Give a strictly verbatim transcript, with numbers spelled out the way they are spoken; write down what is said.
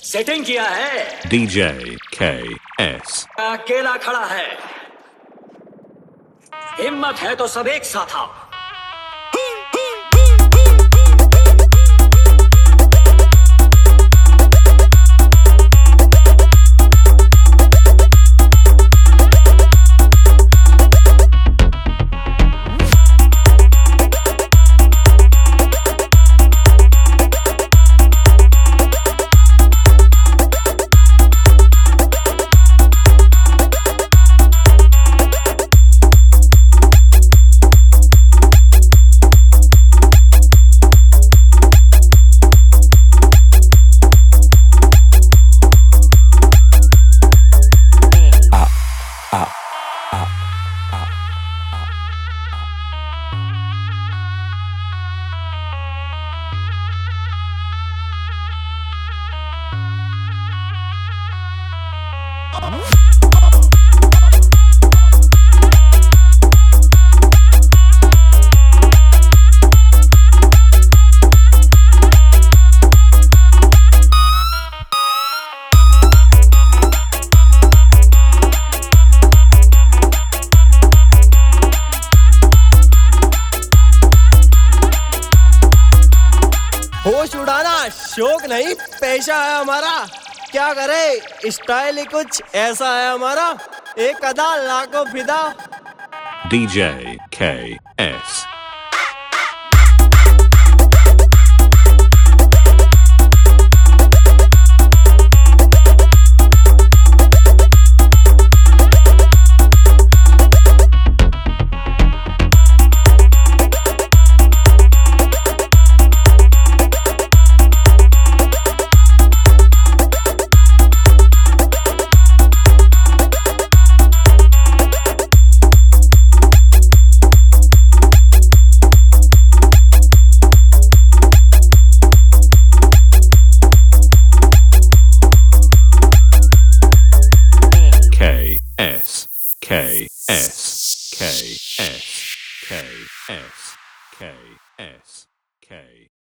Setting किया है। D J K S. अकेला खड़ा है, हिम्मत है तो सब एक साथ आओ। होश उड़ाना शौक नहीं पेशा है हमारा, क्या करे स्टाइल ही कुछ ऐसा है हमारा, एक अदा लाखों फिदा। D J K S. K S K S K S K S K S K